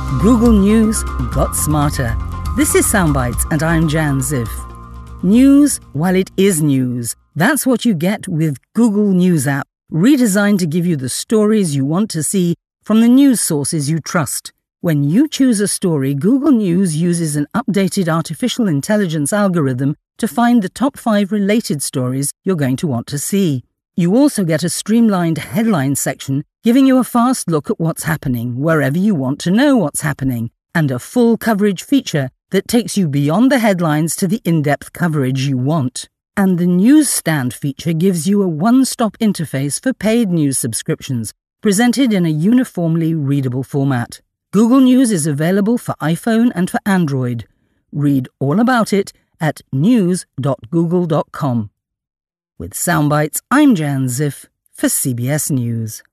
Google News got smarter. This is Soundbites and I'm Jan Ziff. News while it is news. That's what you get with Google News app, redesigned to give you the stories you want to see from the news sources you trust. When you choose a story, Google News uses an updated artificial intelligence algorithm to find the top 5 related stories you're going to want to see. You also get a streamlined headline section giving you a fast look at what's happening wherever you want to know what's happening, and a full coverage feature that takes you beyond the headlines to the in-depth coverage you want. And the Newsstand feature gives you a one-stop interface for paid news subscriptions, presented in a uniformly readable format. Google News is available for iPhone and for Android. Read all about it at news.google.com. With Soundbites, I'm Jan Ziff for CBS News.